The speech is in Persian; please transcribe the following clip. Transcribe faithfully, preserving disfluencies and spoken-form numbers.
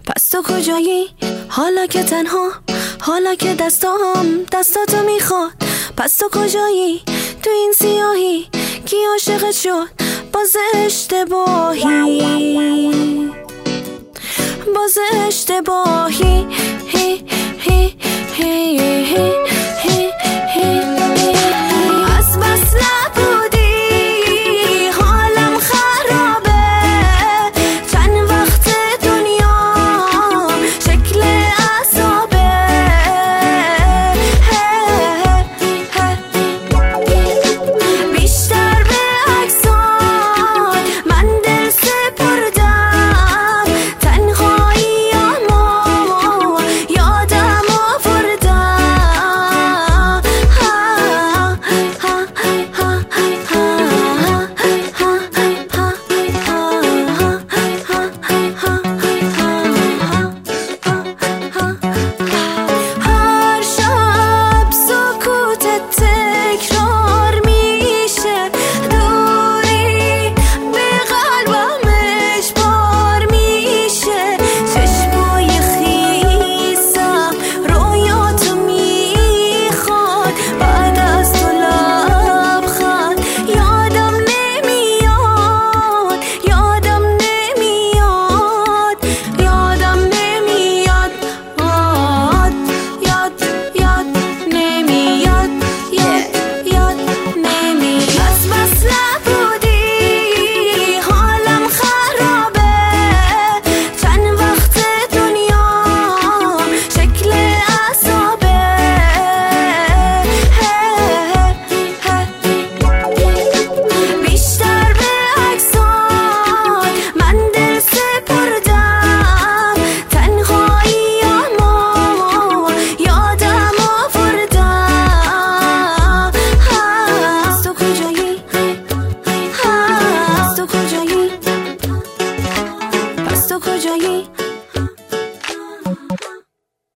پس تو کجایی حالا که تنها، حالا که دستام دستاتو میخواد؟ پس تو کجایی تو این سیاهی؟ کی عاشقت شد باز اشتباهی، باز اشتباهی. هی هی هی هی